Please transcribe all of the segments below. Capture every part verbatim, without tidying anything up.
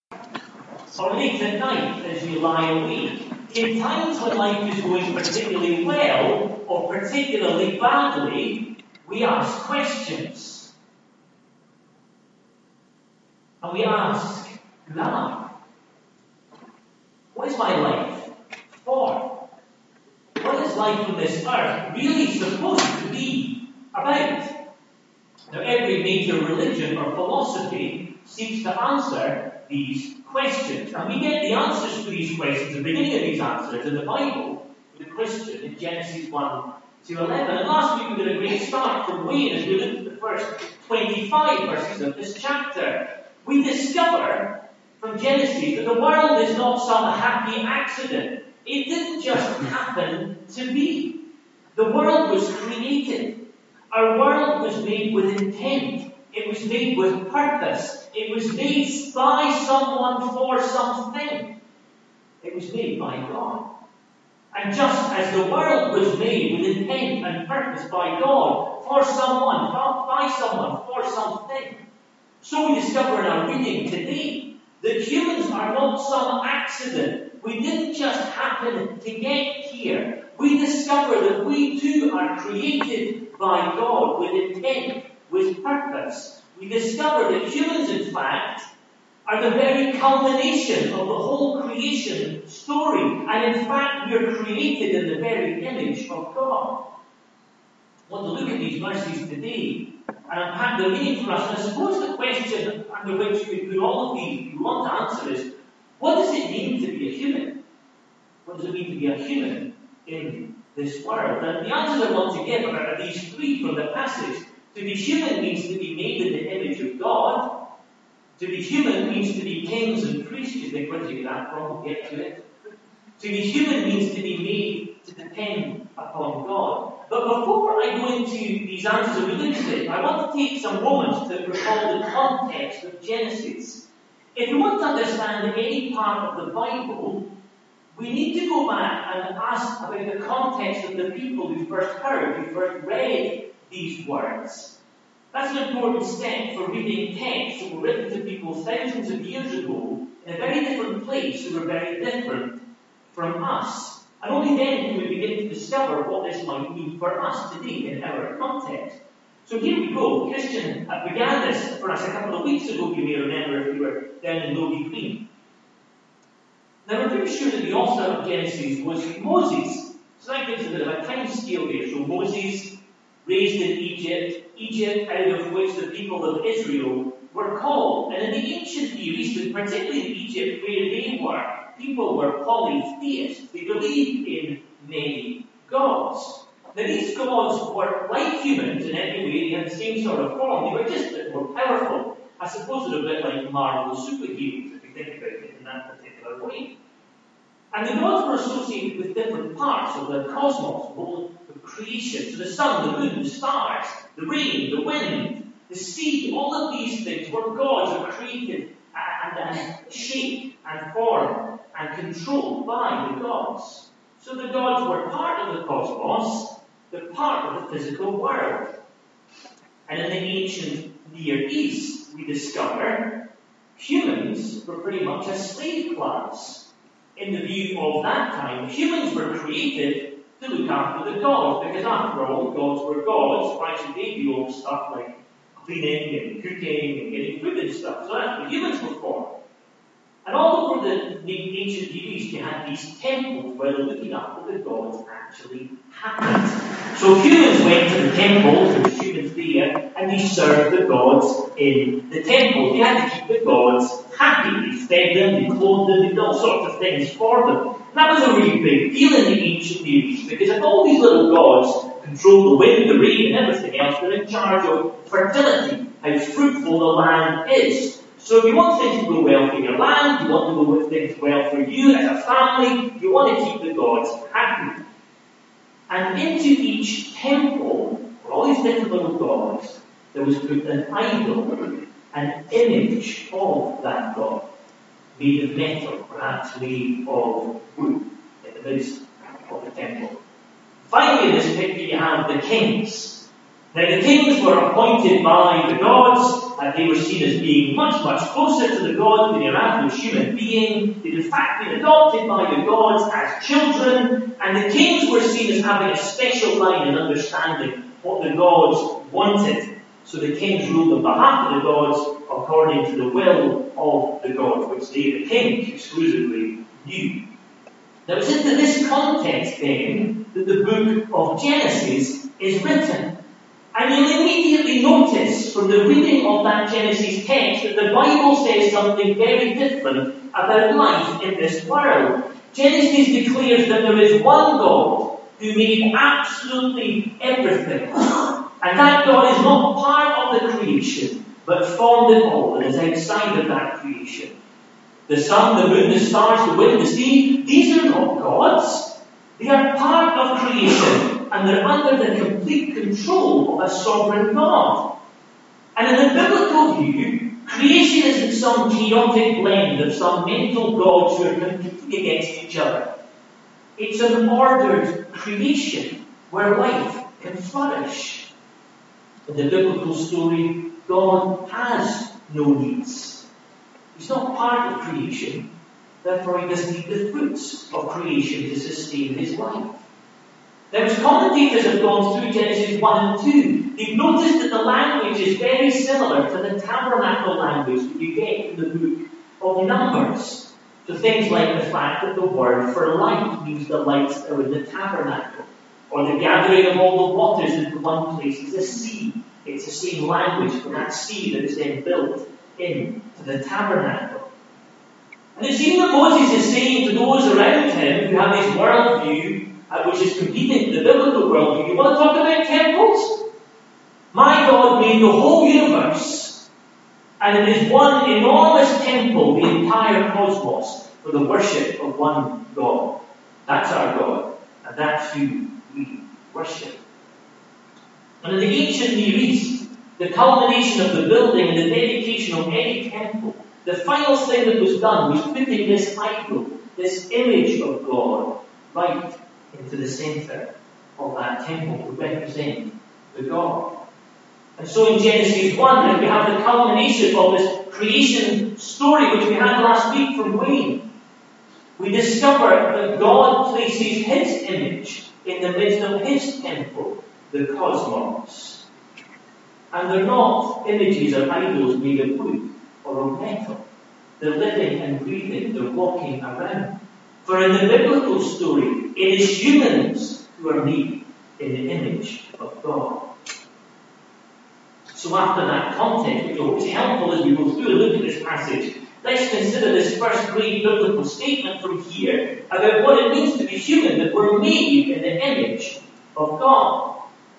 Or late at night as you lie awake. In times when life is going particularly well or particularly badly, we ask questions. And we ask, God, what is my life for? What is life on this earth really supposed to be about? Now, every major religion or philosophy seeks to answer these questions. And we get the answers to these questions, the beginning of these answers in the Bible, for the Christian in Genesis one to eleven. And last week we did a great start from Wayne as we looked at the first twenty-five verses of this chapter. We discover from Genesis that the world is not some happy accident. It didn't just happen to be. The world was created. Our world was made with intent. It was made with purpose. It was made by someone for something. It was made by God. And just as the world was made with intent and purpose by God, for someone, not by someone, for something, so we discover in our reading today that humans are not some accident. We didn't just happen to get here. We discover that we too are created by God with intent, with purpose. We discover that humans, in fact, are the very culmination of the whole creation story. And in fact, we are created in the very image of God. I want to look at these verses today and unpack the meaning for us. And I suppose the question under which we put all of these, we want to answer is, what does it mean to be a human? What does it mean to be a human in this world? And the answers I want to give are these three from the passage. To be human means to be made in the image of God. To be human means to be kings and priests. You think, where did you get that from? We'll get to it. To be human means to be made to depend upon God. But before I go into these answers and we look at it, I want to take some moments to recall the context of Genesis. If we want to understand any part of the Bible, we need to go back and ask about the context of the people who first heard, who first read these words. That's an important step for reading texts that were written to people thousands of years ago in a very different place who were very different from us. And only then can we begin to discover what this might mean for us today in our context. So here we go. Christian began this for us a couple of weeks ago, you may remember if you were down in Logie Green. Now we're pretty sure that the author of Genesis was Moses. So that gives a bit of a time scale there. So Moses, raised in Egypt, Egypt out of which the people of Israel were called. And in the ancient Near East, particularly in Egypt where they were, people were polytheists. They believed in many gods. Now these gods were like humans in every way. They had the same sort of form. They were just a bit more powerful. I suppose they're a bit like Marvel superheroes if you think about it in that particular way. And the gods were associated with different parts of the cosmos, the whole of creation. So the sun, the moon, the stars, the rain, the wind, the sea, all of these things were gods were created and, and shaped and formed and controlled by the gods. So the gods were part of the cosmos, they're part of the physical world. And in the ancient Near East, we discover humans were pretty much a slave class. In the view of that time, humans were created to look after the gods, because after all, the gods were gods. Why should they do all stuff like cleaning and cooking and getting food and stuff? So that's what humans were for. And all over the, the ancient Near East, you had these temples where the looking after the gods actually happened. So humans went to the temples, there were humans there, and they served the gods in the temples. They had to keep the gods happy. They fed them, they clothed them, they did all sorts of things for them. And that was a really big deal in the ancient Near East, because if all these little gods control the wind, the rain, and everything else, they're in charge of fertility, how fruitful the land is. So if you want things to go well for your land, you want to go with things well for you as a family, you want to keep the gods happy. And into each temple, for all these different little gods, there was put an idol, an image of that god, made of metal, perhaps made of wood, in the midst of the temple. Finally, in this picture, you have the kings. Now the kings were appointed by the gods, and they were seen as being much, much closer to the gods than your average human being. They'd in fact been adopted by the gods as children, and the kings were seen as having a special line in understanding what the gods wanted. So the kings ruled on behalf of the gods according to the will of the gods, which they, the kings, exclusively knew. Now it's into this context then that the book of Genesis is written. And you'll immediately notice from the reading of that Genesis text that the Bible says something very different about life in this world. Genesis declares that there is one God who made absolutely everything. And that God is not part of the creation, but formed it all and is outside of that creation. The sun, the moon, the stars, the wind, the sea, these are not gods. They are part of creation, and they're under the complete control of a sovereign God. And in the biblical view, creation isn't some chaotic blend of some mental gods who are competing against each other. It's an ordered creation where life can flourish. In the biblical story, God has no needs. He's not part of creation. Therefore, he doesn't need the fruits of creation to sustain his life. Now, as commentators have gone through Genesis one and two, they've noticed that the language is very similar to the tabernacle language that you get in the book of Numbers. So things like the fact that the word for light means the lights are in the tabernacle, or the gathering of all the waters into one place is a sea. It's the same language for that sea that is then built into the tabernacle. And it seems that Moses is saying to those around him who have this worldview, uh, which is competing with the biblical worldview, you want to talk about temples? My God made the whole universe, and it is one enormous temple, the entire cosmos, for the worship of one God. That's our God, and that's who we worship. And in the ancient Near East, the culmination of the building and the dedication of any temple, the final thing that was done was putting this idol, this image of God, right into the centre of that temple to represent the God. And so in Genesis one, we have the culmination of this creation story which we had last week from Wayne. We discover that God places his image in the midst of his temple, the cosmos. And they're not images or idols made of wood or of metal. They're living and breathing, they're walking around. For in the biblical story, it is humans who are made in the image of God. So after that context, which is always helpful as we go through and look at this passage, let's consider this first great biblical statement from here about what it means to be human, that we're made in the image of God.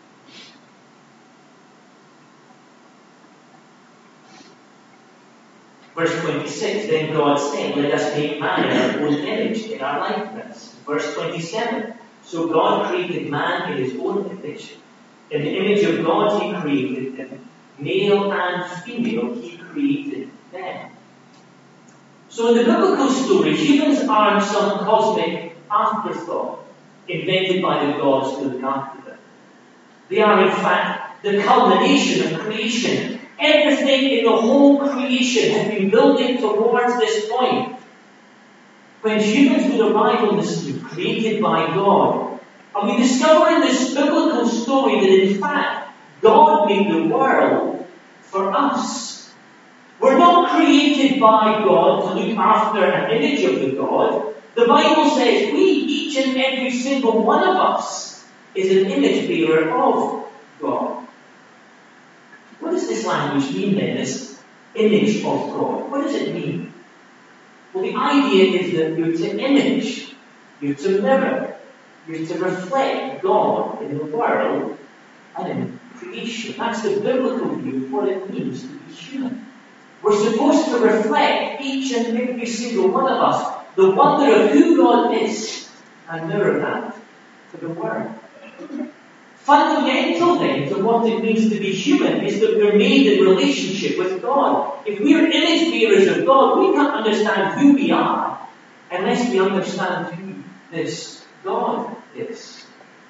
Verse twenty-six, then God said, let us make man in our own image, in our likeness. Verse twenty-seven, so God created man in his own image. In the image of God he created them. Male and female he created them. So in the biblical story, humans aren't some cosmic afterthought invented by the gods to look after them. They are in fact the culmination of creation. Everything in the whole creation has been building towards this point. When humans would arrive on the scene, created by God, and we discover in this biblical story that in fact, God made the world for us. We're not created by God to look after an image of the God. The Bible says we, each and every single one of us, is an image bearer of God. What does this language mean then, this image of God? What does it mean? Well, the idea is that you're to image, you're to mirror, you're to reflect God in the world and in creation. That's the biblical view of what it means to be human. We're supposed to reflect, each and every single one of us, the wonder of who God is and mirror that to the world. Fundamental then to what it means to be human is that we're made in relationship with God. If we're image bearers of God, we can't understand who we are unless we understand who this God is.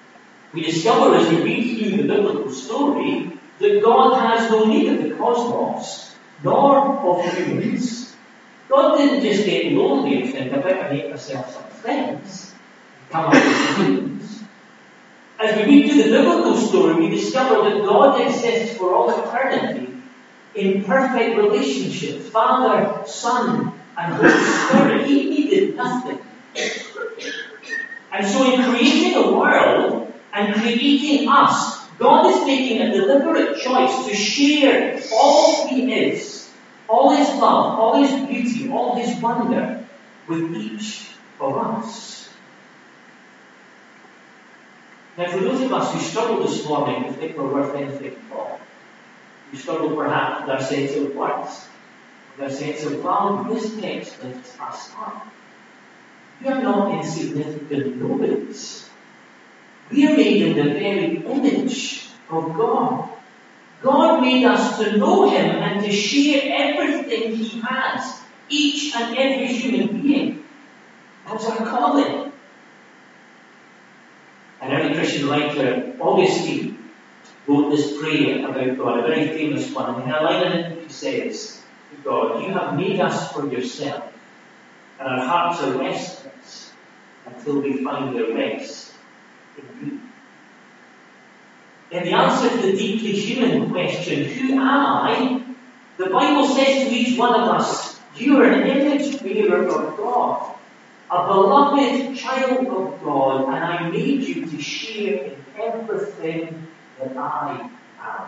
We discover as we read through the biblical story that God has no need of the cosmos, nor of humans. God didn't just get lonely and think, I better make myself some friends and come up with humans. As we read through the biblical story, we discover that God exists for all eternity in perfect relationship. Father, Son, and Holy Spirit. He needed nothing. And so in creating a world and creating us, God is making a deliberate choice to share all He is, all His love, all His beauty, all His wonder with each of us. Now for those of us who struggle this morning to think we're worth anything at all, who struggle perhaps with our sense of worth, with our sense of value, this text lifts us up. We are not insignificant nobodies. We are made in the very image of God. God made us to know Him and to share everything He has, each and every human being. That's our calling. An early Christian writer, Augustine, wrote this prayer about God, a very famous one. And in a line in it, he says, God, you have made us for yourself, and our hearts are restless until we find their rest in you. In the answer to the deeply human question, who am I? The Bible says to each one of us, you are an image bearer of God, a beloved child of God, and I made you to share in everything that I am.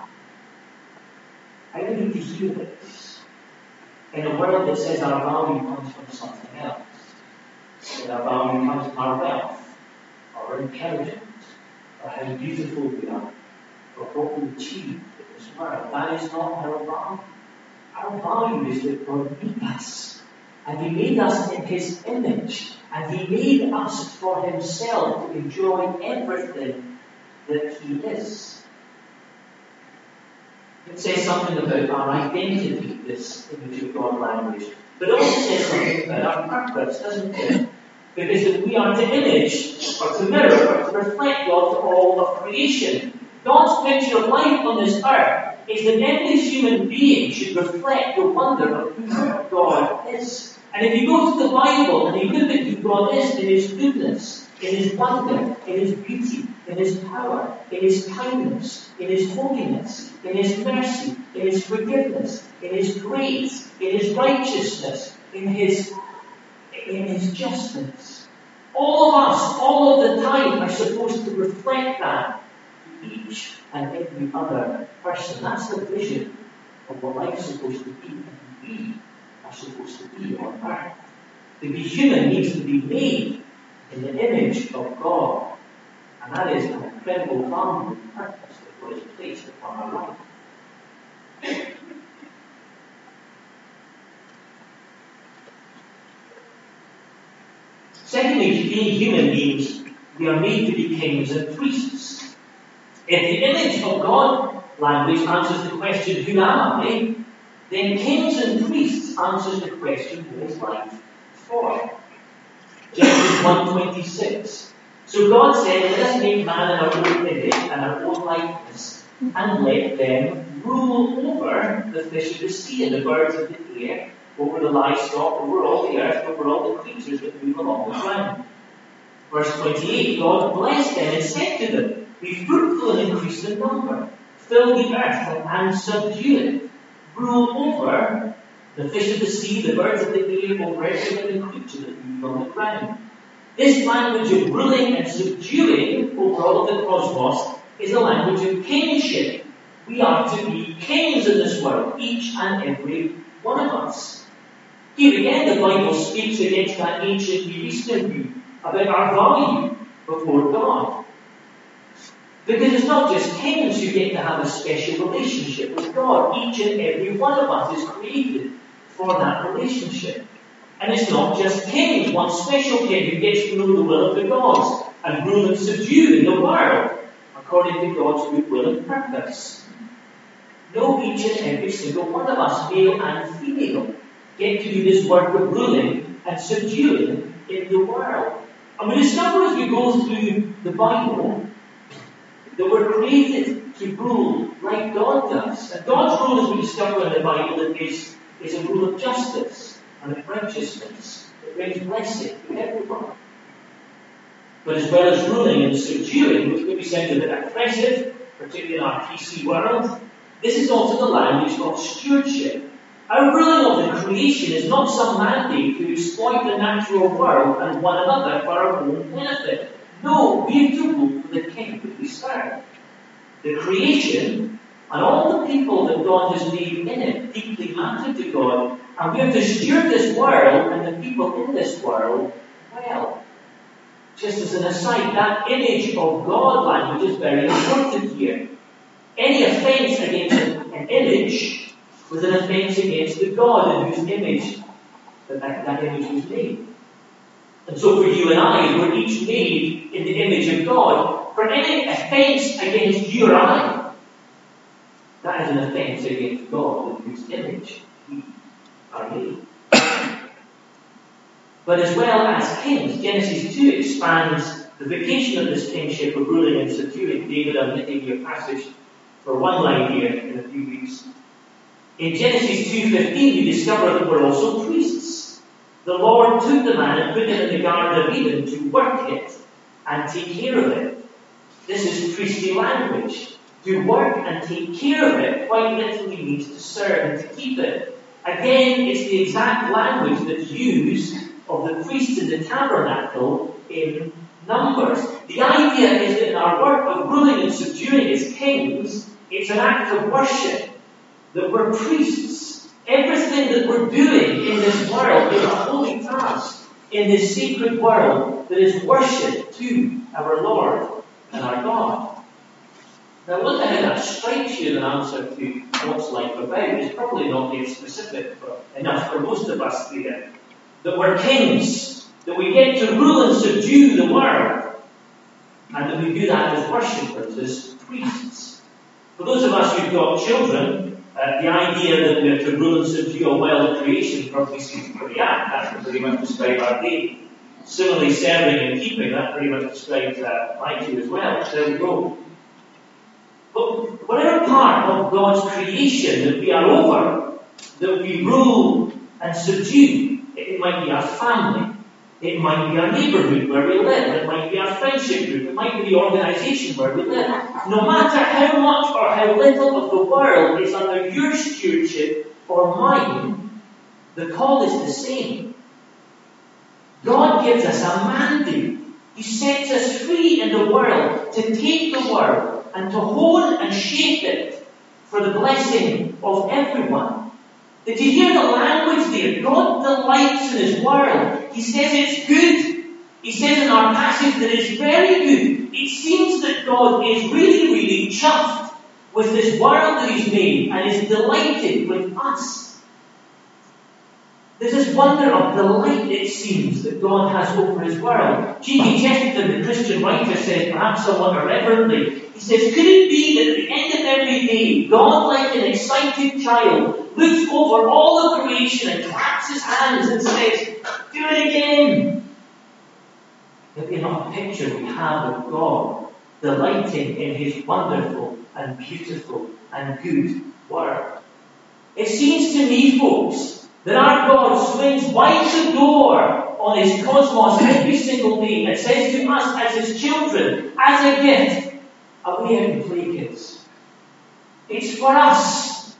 I need to hear this in a world that says our value comes from something else. That our value comes from our wealth, our intelligence, or how beautiful we are, or what we achieve in this world. That is not our value. Our value is that God made us, and He made us in His image, and He made us for Himself to enjoy everything that He is. It says something about our identity, this image of God language, but it also says something about our purpose, doesn't it? Because if we are to image, or to mirror, or to reflect God to all of creation, God's picture of life on this earth is that every human being should reflect the wonder of who God is. And if you go to the Bible and you look at who God is in His goodness, in His wonder, in His beauty, in His power, in His kindness, in His holiness, in His mercy, in His forgiveness, in His grace, in His righteousness, in His, in His justice. All of us, all of the time, are supposed to reflect that to each and every other person. That's the vision of what life's supposed to be, and we are supposed to be on earth. To be human means to be made in the image of God. And that is an incredible value and purpose that God has placed upon our life. Secondly, being human means we are made to be kings and priests. If the image of God language answers the question, who am I? Then kings and priests answers the question, who is life for? Genesis one twenty-six. So God said, let us make man in our own image and our own likeness, and let them rule over the fish of the sea and the birds of the air, over the livestock, over all the earth, over all the creatures that move along the ground. Verse twenty-eight, God blessed them and said to them, be fruitful and increase in number, fill the earth and subdue it, rule over the fish of the sea, the birds of the air, over every living creature that moves on the ground. This language of ruling and subduing over all of the cosmos is a language of kingship. We are to be kings in this world, each and every one of us. Here again, the Bible speaks against that ancient Near Eastern view about our value before God. Because it's not just kings who get to have a special relationship with God. Each and every one of us is created for that relationship. And it's not just kings, one special king who gets to know the will of the gods and rule and subdue in the world according to God's good will and purpose. No, each and every single one of us, male and female, get to do this work of ruling and subduing in the world. And we discover as we go through the Bible that we're created to rule like God does. And God's rule, as we discover in the Bible, is, is a rule of justice and of righteousness. It brings blessing to everyone. But as well as ruling and subduing, which maybe sounds a bit oppressive, particularly in our P C world, this is also the language of stewardship. Our ruling of the creation is not some mandate to exploit the natural world and one another for our own benefit. No, we have to rule for the King that we serve. The creation and all the people that God has made in it deeply matter to God, and we have to steward this world and the people in this world well. Just as an aside, that image of God language is very important here. Any offence against an image was an offence against the God in whose image that, that, that image was made. And so for you and I, we're each made in the image of God. For any offence against you or I, that is an offence against God in whose image we are made. But as well as kings, Genesis two expands the vocation of this kingship of ruling and subduing. David, I'm knitting your passage for one line here in a few weeks. In Genesis two fifteen, we discover that we're also priests. The Lord took the man and put him in the Garden of Eden to work it and take care of it. This is priestly language. To work and take care of it quite literally means to serve and to keep it. Again, it's the exact language that's used of the priests in the tabernacle in Numbers. The idea is that in our work of ruling and subduing as kings, it's an act of worship, that we're priests. Everything that we're doing in this world is a holy task in this sacred world that is worship to our Lord and our God. Now look at how that strikes you as an answer to what's life about. It's probably not yet specific but enough for most of us here. That we're kings, that we get to rule and subdue the world, and that we do that as worshippers, as priests. For those of us who've got children, uh, the idea that we're to rule and subdue a world of creation probably seems pretty apt. That would pretty much describe our day. Similarly, serving and keeping, that pretty much describes uh, my two as well. There we go. But whatever part of God's creation that we are over, that we rule and subdue, it might be our family, it might be our neighbourhood where we live, it might be our friendship group, it might be the organisation where we live. No matter how much or how little of the world is under your stewardship or mine, the call is the same. God gives us a mandate. He sets us free in the world to take the world and to hold and shape it for the blessing of everyone. Did you hear the language there? God delights in His world. He says it's good. He says in our passage that it's very good. It seems that God is really, really chuffed with this world that He's made and is delighted with us. There's this wonder of delight, it seems, that God has over His world. G K Chesterton, the Christian writer, says, perhaps somewhat irreverently, he says, could it be that at the end of every day, God, like an excited child, looks over all of creation and claps his hands and says, do it again? Maybe not a picture we have of God delighting in His wonderful and beautiful and good work. It seems to me, folks, that our God swings wide the door on His cosmos every single day and says to us as His children, as a gift, away out and play, kids. It's for us.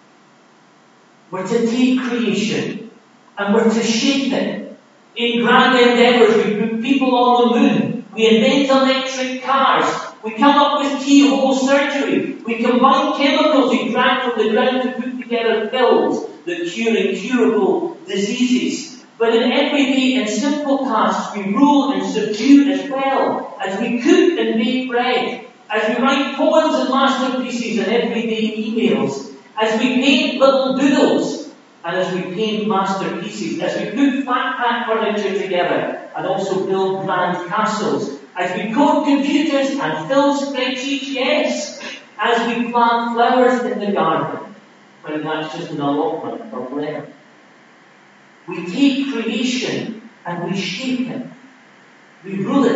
We're to take creation and we're to shape it. In grand endeavours, we put people on the moon. We invent electric cars. We come up with keyhole surgery. We combine chemicals we drag from the ground to put together pills that cure incurable diseases. But in everyday and simple tasks, we rule and subdue as well. As we cook and make bread. As we write poems and masterpieces and everyday emails. As we paint little doodles. And as we paint masterpieces. As we put flat pack furniture together. And also build grand castles. As we code computers and fill spreadsheets, yes. As we plant flowers in the garden. When that's just an allotment of land. We take creation and we shape it. We rule it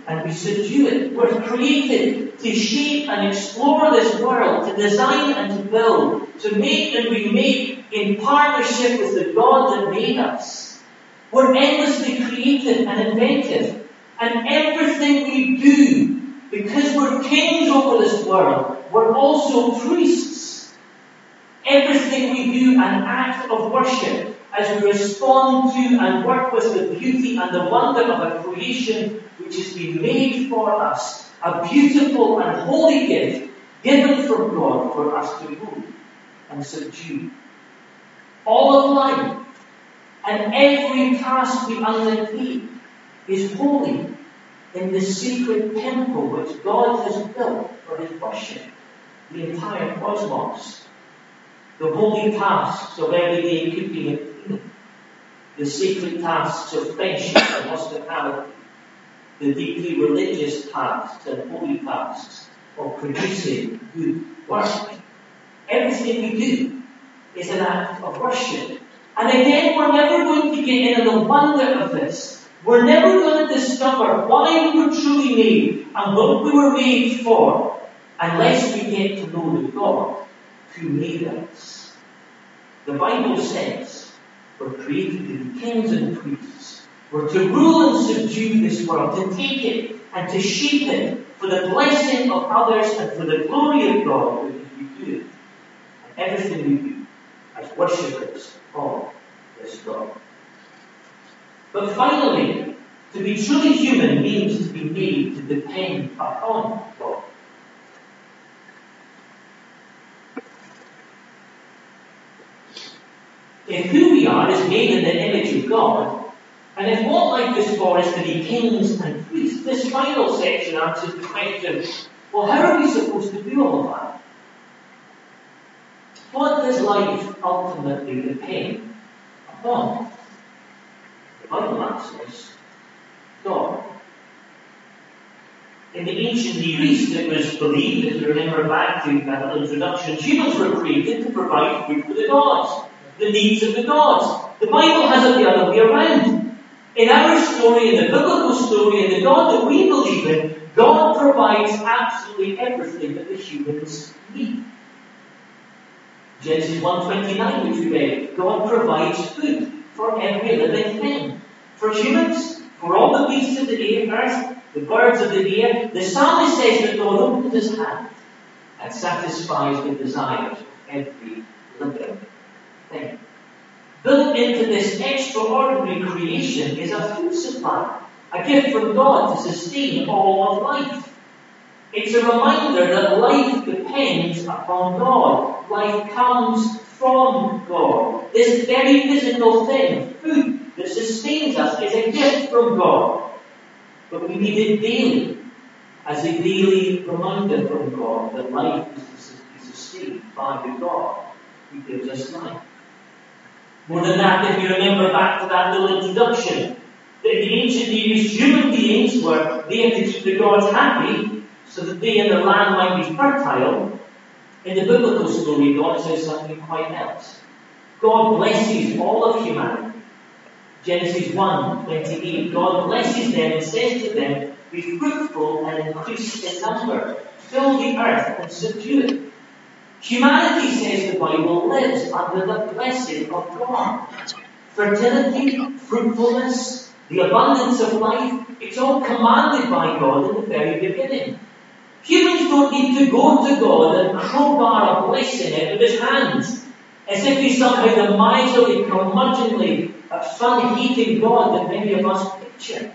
and we subdue it. We're created to shape and explore this world, to design and to build, to make and remake in partnership with the God that made us. We're endlessly creative and inventive, and everything we do, because we're kings over this world, we're also priests. Everything we do an act of worship as we respond to and work with the beauty and the wonder of a creation which has been made for us, a beautiful and holy gift given from God for us to rule and subdue. All of life and every task we undertake is holy in the sacred temple which God has built for his worship, the entire cosmos. The holy tasks of everyday cooking and cleaning, the sacred tasks of friendship and hospitality, the deeply religious tasks and holy tasks of producing good work. Everything we do is an act of worship. And again, we're never going to get into the wonder of this. We're never going to discover why we were truly made and what we were made for unless we get to know the God who made us. The Bible says we're created to be kings and priests. We're to rule and subdue this world, to take it and to shape it for the blessing of others and for the glory of God because we do it. And everything we do as worshippers of this God. But finally, to be truly human means to be made to depend upon God. If who we are is made in the image of God, and if what life is for is to be kings and priests, this final section answers the question, well, how are we supposed to do all of that? What does life ultimately depend upon? The Bible answers, God. In the ancient Near East, it was believed, if you remember back to that little introduction, humans were created to provide food for the gods, the needs of the gods. The Bible has it the other way around. In our story, in the biblical story, in the God that we believe in, God provides absolutely everything that the humans need. Genesis one twenty-nine, which we read, God provides food for every living thing. For humans, for all the beasts of the air, earth, the birds of the air. The psalmist says that God opens his hand and satisfies the desires of every living thing. Built into this extraordinary creation is a food supply, a gift from God to sustain all of life. It's a reminder that life depends upon God. Life comes from God. This very physical thing, food that sustains us, is a gift from God. But we need it daily, as a daily reminder from God that life is to be sustained by the God who gives us life. More than that, if you remember back to that little introduction, that in the ancient Near East, human beings were there to keep the gods happy, so that they and the land might be fertile. In the biblical story, God says something quite else. God blesses all of humanity. Genesis one twenty-eight, God blesses them and says to them, be fruitful and increase in number, fill the earth and subdue it. Humanity, says the Bible, lives under the blessing of God. Fertility, fruitfulness, the abundance of life, it's all commanded by God in the very beginning. Humans don't need to go to God and crowbar a blessing out of his hands, as if he's somehow the miserly, curmudgeonly, fun-hating God that many of us picture.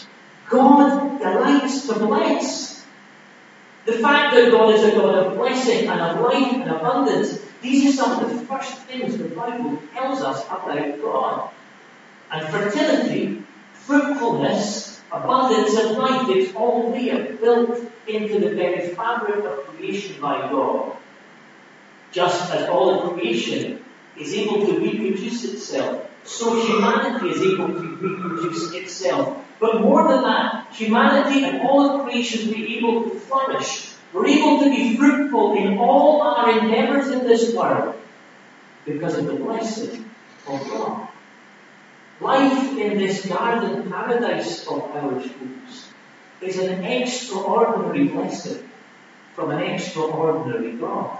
God delights to bless. The fact that God is a God of blessing and of life and abundance, these are some of the first things the Bible tells us about God. And fertility, fruitfulness, abundance of life, it's all there, built into the very fabric of creation by God. Just as all of creation is able to reproduce itself, so humanity is able to reproduce itself. But more than that, humanity and all of creation will be able to flourish. We're able to be fruitful in all our endeavours in this world because of the blessing of God. Life in this garden paradise of ours, folks, is an extraordinary blessing from an extraordinary God.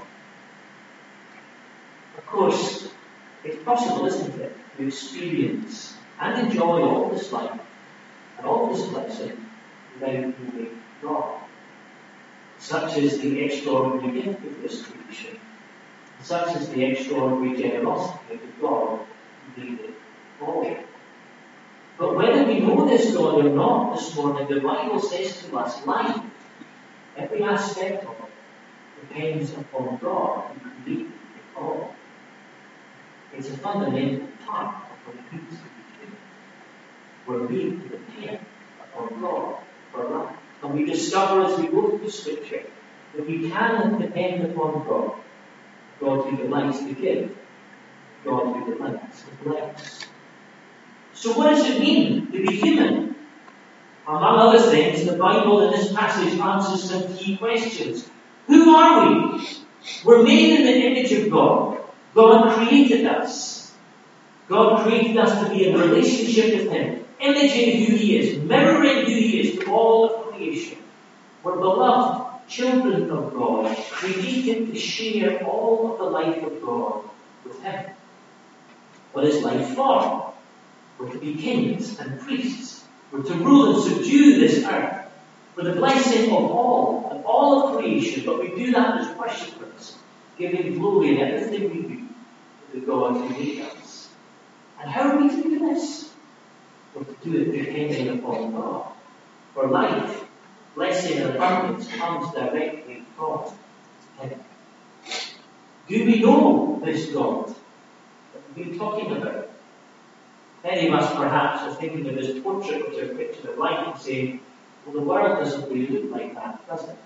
Of course, it's possible, isn't it, to experience and enjoy all this life and all this blessing without knowing God. Such is the extraordinary gift of this creation. Such is the extraordinary generosity of God who made it all. But whether we know this God or not this morning, the Bible says to us, life, every aspect of it, depends upon God who created it all. It's a fundamental part of what it means to be human. We're made to depend upon God for life. And we discover as we go through Scripture that we cannot depend upon God, God who delights to give, God who delights to bless. So what does it mean to be human? Among other things, the Bible in this passage answers some key questions. Who are we? We're made in the image of God. God created us. God created us to be in relationship with Him, imaging who He is, mirroring who He is to all of creation. We're beloved children of God, created to share all of the life of God with Him. What is life for? We're to be kings and priests. We're to rule and subdue this earth for the blessing of all, of all of creation. But we do that as worshippers, giving glory in everything we do to the God who made us. And how are we to do this? We're to do it depending upon God. For life, blessing and abundance comes directly from Him. Do we know this God that we've been talking about? Many of us perhaps are thinking of this portrait which I've pictured of life and saying, well, the world doesn't really look like that, does it?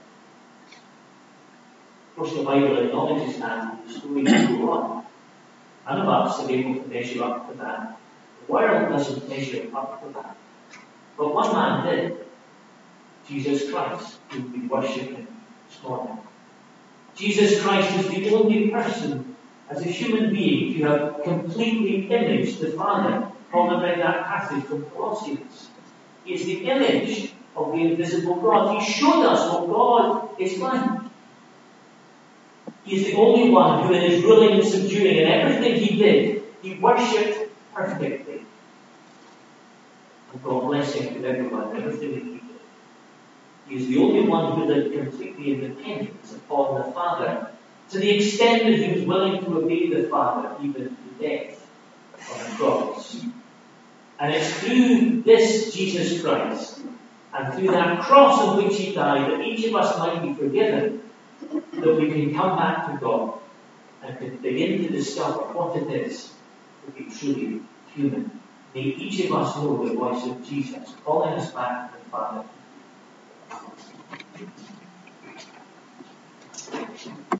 Of course, the Bible acknowledges that in the story that go on. None of us are able to measure up to that. The world doesn't measure up to that. But one man did. Jesus Christ, who we worship Him this morning. Jesus Christ is the only person as a human being to have completely imaged the Father. Paul read that passage from Colossians. He is the image of the invisible God. He showed us what God is like. He is the only one who in His ruling and subduing and everything He did, He worshipped perfectly. And God blessing to everyone, everything that He did. He is the only one who lived completely in dependence upon the Father, to the extent that He was willing to obey the Father even to death on the cross. And it's through this Jesus Christ, and through that cross on which He died, that each of us might be forgiven, that we can come back to God and can begin to discover what it is to be truly human. May each of us know the voice of Jesus calling us back to the Father.